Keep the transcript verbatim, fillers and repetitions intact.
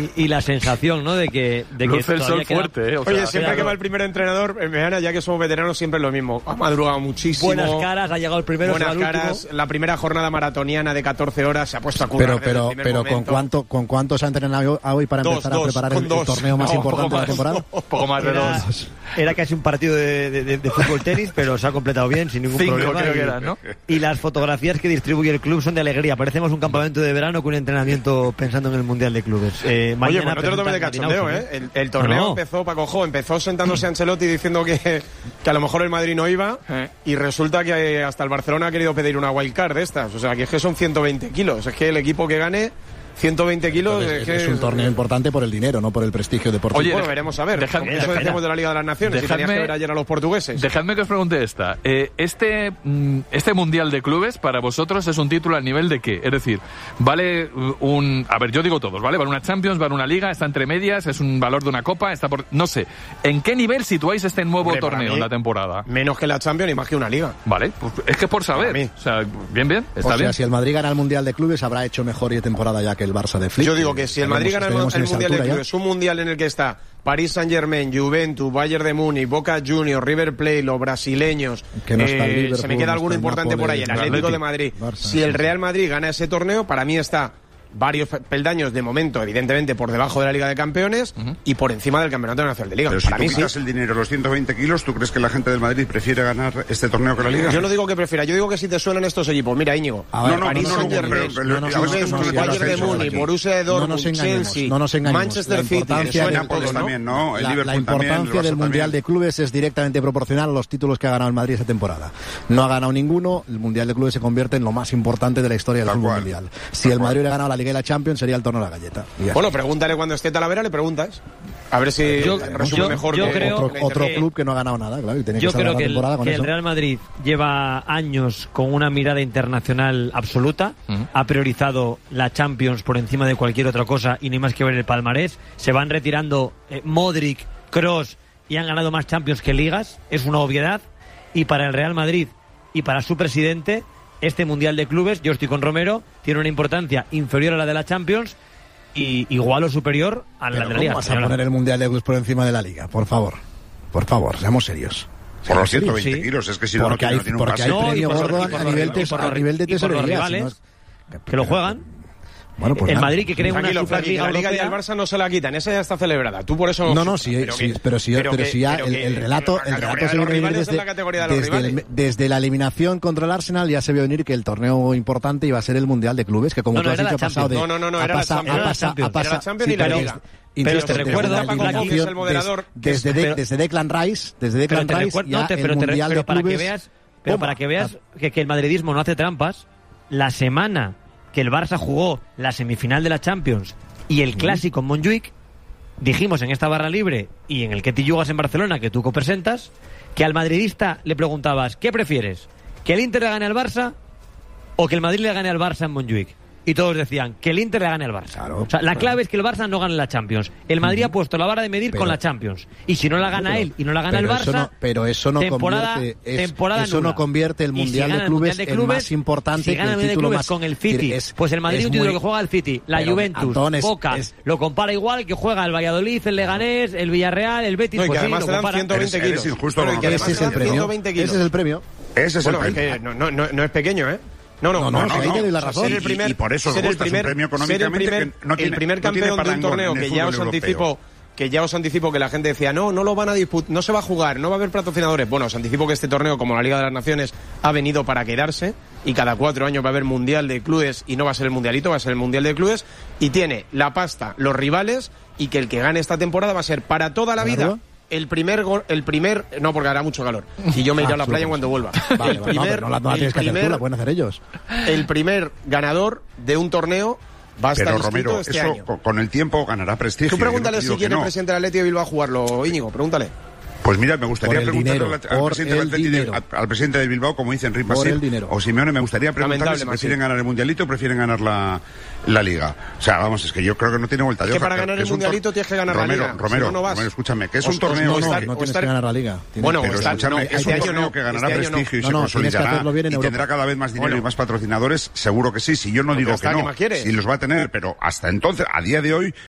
y, y la sensación, ¿no? De que, de que luce el sol queda... fuerte, ¿eh? O Oye, sea, siempre claro. que va el primer entrenador, en Meana, ya que somos veteranos, siempre es lo mismo. Ha madrugado muchísimo. Buenas caras, ha llegado el primero, Buenas se va el caras. último. La primera jornada maratoniana de catorce horas se ha puesto a currar. Pero, desde el pero, primer pero ¿con momento. cuánto, con cuánto se ha entrenado hoy para Dos, empezar dos, a preparar con el, dos. el torneo más No, importante de la temporada? Un poco más de Era, dos. era casi un partido de, de, de, de fútbol tenis, pero se ha completado bien, sin ningún Cinco, problema. creo y, que eran, ¿no? y las fotografías que distribuye el club son de alegría. Parecemos un campamento de verano con un entrenamiento pensando en el Mundial de Clubes. Eh, Oye, mañana pues no te lo tomes de presentan cachondeo, Martín ¿eh? Ausen, El, el torneo No, no. empezó, Paco Jo, empezó sentándose a Ancelotti diciendo que, que a lo mejor el Madrid no iba Eh. y resulta que hasta el Barcelona ha querido pedir una wildcard de estas. O sea, que es que son ciento veinte kilos. Es que el equipo que gane ciento veinte kilos Entonces, es, que es un torneo importante por el dinero, no por el prestigio deportivo. Oye, Bueno, veremos a ver. dejadme- Eso dejadme- decíamos de la Liga de las Naciones. Y tenías dejadme- que ver ayer a los portugueses. Dejadme que os pregunte esta. Eh, este, mm, este Mundial de Clubes, para vosotros, es un título a nivel de qué? Es decir, vale un... A ver, yo digo todos, ¿vale? Vale una Champions, vale una Liga, está entre medias, es un valor de una Copa, está por... No sé. ¿En qué nivel situáis este nuevo Hombre, para torneo mí, en la temporada? Menos que la Champions y más que una Liga. Vale, pues es que por saber. Para mí. O sea, bien, bien, O está sea, bien. si el Madrid gana el Mundial de Clubes, habrá hecho mejor y temporada ya que el Barça de Flick. Yo digo que si el Madrid gana el, Estaremos en el esa Mundial de altura ya. Clubes, un Mundial en el que está París Saint-Germain, Juventus, Bayern de Múnich, Boca Juniors, River Plate, los brasileños, Que no está el eh, Liverpool, se me queda no alguno está el importante por ahí, el Nápoles, Atlético el de Madrid. Barça, si el sí. Real Madrid gana ese torneo, para mí está varios peldaños de momento, evidentemente por debajo de la Liga de Campeones y por encima del Campeonato Nacional de Liga. Pero si para tú mí sí. quitas el dinero, los ciento veinte kilos, ¿tú crees que la gente del Madrid prefiere ganar este torneo que la Liga? Yo no digo que prefiera, yo digo que si te suenan estos equipos, mira Íñigo, A ver, No, no, París no, no, Saint-Germain, pero- pero- no nos- Juventus, no nos- Bayern de defensas Múnich, aquí. Borussia de No Dortmund, nos engañemos, Chelsea, no nos engañemos. Manchester La City, te importancia suena del- todo, ¿no? también, ¿no? El La, Liverpool la también, el importancia Barça del Mundial también. de Clubes es directamente proporcional a los títulos que ha ganado el Madrid esta temporada. No ha ganado ninguno, el Mundial de Clubes se convierte en lo más importante de la historia del Tal fútbol cual. mundial. Si el Madrid hubiera ganado la Liga y la Champions, sería el torneo de la galleta. Y ya Bueno, pregúntale cuando esté Talavera, le preguntas. A ver si Yo- resume yo- mejor yo que creo- otro, que otro que- club que no ha ganado nada, claro, y tiene Yo que cerrar creo la que, el, temporada con que eso. el Real Madrid lleva años con una mirada internacional absoluta, Ujú. ha priorizado la Champions por encima de cualquier otra cosa y ni más que ver el palmarés. Se van retirando eh, Modric, Kroos y han ganado más Champions que ligas, es una obviedad. Y para el Real Madrid y para su presidente, este Mundial de Clubes, yo estoy con Romero, tiene una importancia inferior a la de la Champions y igual o superior a la Pero de la ¿cómo Liga vas a Española. poner el Mundial de Clubes por encima de la Liga? Por favor. Por favor, seamos serios. Por los Seamos ciento serios. veinte sí. kilos, es que si no, no Porque tiene, hay, no tiene un porque hay caso. No, y premio por los- gordo y por a los- nivel, y tes- por a los- nivel de y por los tesorería. si rivales, no- que lo juegan. Bueno, pues el nada. Madrid que crea una Tranquilo, Frankie, Superliga la Liga y el Europea. Barça no se la quitan, esa ya está celebrada. Tú por eso No, no, sufras, sí, sí, que- pero sí, pero que- sí ya pero el, que el relato, la el categoría relato de se los viene rivales desde, es la categoría de los desde, el- rivales. desde la eliminación contra el Arsenal ya se vio venir que el torneo importante iba a ser el Mundial de Clubes, que como No, tú no, has era dicho la ha pasado de... Champions. No, no, no, ha era la pasado- Champions. ha Era la pasado- Champions. ha pasado- Era la Champions sí, y la pero Liga. desde- Pero insisto, te desde recuerdo, la Paco, eliminación, que es el moderador, des- que es- desde, de- pero- desde Declan Rice, desde Pero, Declan te Rice, recuerdo- ya no, te- el pero, te re- Mundial pero de para que Clubes... veas, pero Toma. para que veas que, que el madridismo no hace trampas, la semana que el Barça jugó la semifinal de la Champions y el clásico en Montjuic, dijimos en esta barra libre y en el que te yugas en Barcelona, que tú copresentas, que al madridista le preguntabas, ¿qué prefieres? ¿Que el Inter le gane al Barça o que el Madrid le gane al Barça en Montjuic? Y todos decían que el Inter le gane al Barça. Claro, o sea, la claro. clave es que el Barça no gane la Champions. El Madrid ha puesto la vara de medir Pero- con la Champions. Y si no la gana Pero- él y no la gana el pero Barça, eso no- pero eso no temporada, convierte es- temporada eso nula. no convierte el Y si Mundial gana de el Clubes Mundial de en Clubes, más importante si que gana el el Mundial de título Clubes más- con el City, es- pues el Madrid es un título muy- que juega el City, la pero, Juventus, Antón, es- Boca, es- lo compara igual que juega el Valladolid, el Leganés, el Villarreal, el Betis, No, y que pues sí, además lo te dan compara. ciento veinte Eres- kilos. eres injusto, Bueno, y que Ronaldo. además Ese es te el dan premio. ciento veinte kilos. Ese es el premio. Ese es Bueno, el es premio. que no, no, no, no es pequeño, ¿eh? No, no, No, no, no, ahí te doy la O sea, razón. ser el Y- primer, y por eso os ser el gusta, es un primer, premio ser el económicamente primer, que no tiene- el primer no tiene campeón de un parangón torneo en el que ya fútbol os europeo. anticipo, que ya os anticipo que la gente decía, no, no lo van a disputar, no se va a jugar, no va a haber patrocinadores. Bueno, os anticipo que este torneo, como la Liga de las Naciones, ha venido para quedarse y cada cuatro años va a haber Mundial de Clubes y no va a ser el Mundialito, va a ser el Mundial de Clubes y tiene la pasta, los rivales y que el que gane esta temporada va a ser para toda la vida ¿Claro? el primer gol, el primer, no porque hará mucho calor y yo me iré Ah, a la tú playa lo cuando vuelva. Vale, el vale, no, primer, pero no la, no la el tienes que hacer tú, primer- la pueden hacer ellos. el primer ganador de un torneo va a estar Pero inscrito Romero, este eso año. con- con el tiempo ganará prestigio. Tú pregúntale Yo no te si digo quiere que el no. presidente del Atlético de Bilbao jugarlo, Íñigo, pregúntale. Pues mira, me gustaría Por el preguntarle dinero, al, al por presidente del el Atleti de- dinero. al, al presidente de Bilbao, como dice Enrique Por Masip, el dinero. o Simeone, me gustaría preguntarle Lamentable, si Masip. prefieren ganar el Mundialito o prefieren ganar la, la Liga. O sea, vamos, es que yo creo que no tiene vuelta de Es que hoja. para ganar el es un tor- Mundialito tienes que ganar la Romero, Liga, Romero, si no, no vas. Romero, escúchame, que es O- un o- torneo... No, o no, estar- no o tienes estar- que ganar la Liga. Tienes- Bueno, Pero estar- escúchame, no, es este un año torneo no, que ganará este año no. prestigio y No, se no, tienes que consolidará hacerlo bien en y Europa. tendrá cada vez más dinero Bueno. y más patrocinadores, seguro que sí. Si yo no Pues digo ya que está, ¿qué no, más quieres? si los va a tener, pero hasta entonces, a día de hoy,